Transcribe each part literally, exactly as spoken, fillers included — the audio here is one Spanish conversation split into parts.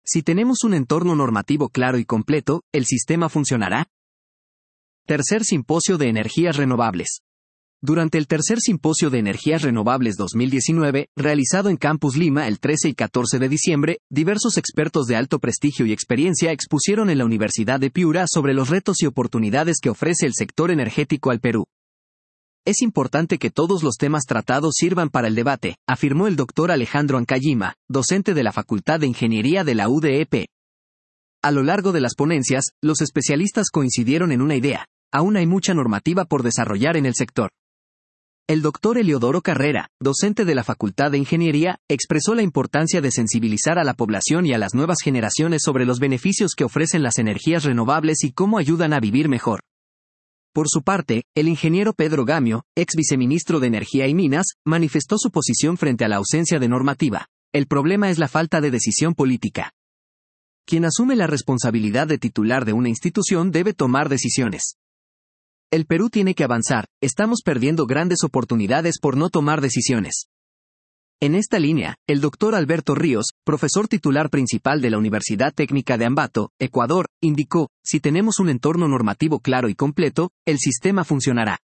Si tenemos un entorno normativo claro y completo, ¿el sistema funcionará? Tercer Simposio de Energías Renovables. Durante el Tercer Simposio de Energías Renovables dos mil diecinueve, realizado en Campus Lima el trece y catorce de diciembre, diversos expertos de alto prestigio y experiencia expusieron en la Universidad de Piura sobre los retos y oportunidades que ofrece el sector energético al Perú. Es importante que todos los temas tratados sirvan para el debate, afirmó el doctor Alejandro Ancayima, docente de la Facultad de Ingeniería de la U D E P. A lo largo de las ponencias, los especialistas coincidieron en una idea: aún hay mucha normativa por desarrollar en el sector. El doctor Eliodoro Carrera, docente de la Facultad de Ingeniería, expresó la importancia de sensibilizar a la población y a las nuevas generaciones sobre los beneficios que ofrecen las energías renovables y cómo ayudan a vivir mejor. Por su parte, el ingeniero Pedro Gamio, ex viceministro de Energía y Minas, manifestó su posición frente a la ausencia de normativa. El problema es la falta de decisión política. Quien asume la responsabilidad de titular de una institución debe tomar decisiones. El Perú tiene que avanzar, estamos perdiendo grandes oportunidades por no tomar decisiones. En esta línea, el doctor Alberto Ríos, profesor titular principal de la Universidad Técnica de Ambato, Ecuador, indicó: si tenemos un entorno normativo claro y completo, el sistema funcionará.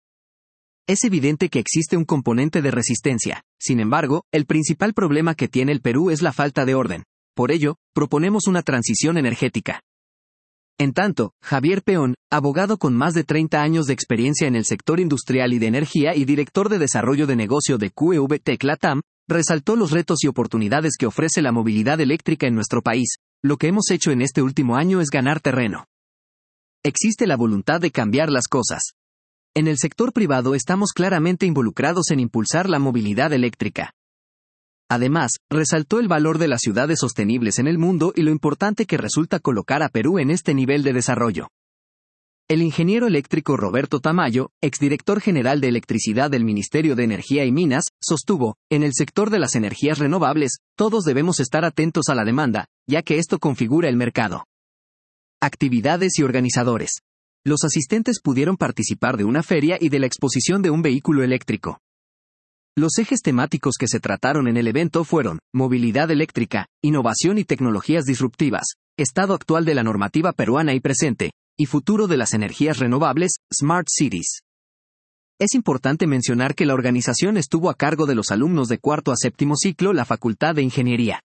Es evidente que existe un componente de resistencia. Sin embargo, el principal problema que tiene el Perú es la falta de orden. Por ello, proponemos una transición energética. En tanto, Javier Peón, abogado con más de treinta años de experiencia en el sector industrial y de energía y director de desarrollo de negocio de Q E V Tech Latam, resaltó los retos y oportunidades que ofrece la movilidad eléctrica en nuestro país. Lo que hemos hecho en este último año es ganar terreno. Existe la voluntad de cambiar las cosas. En el sector privado estamos claramente involucrados en impulsar la movilidad eléctrica. Además, resaltó el valor de las ciudades sostenibles en el mundo y lo importante que resulta colocar a Perú en este nivel de desarrollo. El ingeniero eléctrico Roberto Tamayo, exdirector general de electricidad del Ministerio de Energía y Minas, sostuvo: en el sector de las energías renovables, todos debemos estar atentos a la demanda, ya que esto configura el mercado. Actividades y organizadores. Los asistentes pudieron participar de una feria y de la exposición de un vehículo eléctrico. Los ejes temáticos que se trataron en el evento fueron: movilidad eléctrica, innovación y tecnologías disruptivas, estado actual de la normativa peruana y presente, y futuro de las energías renovables, Smart Cities. Es importante mencionar que la organización estuvo a cargo de los alumnos de cuarto a séptimo ciclo la Facultad de Ingeniería.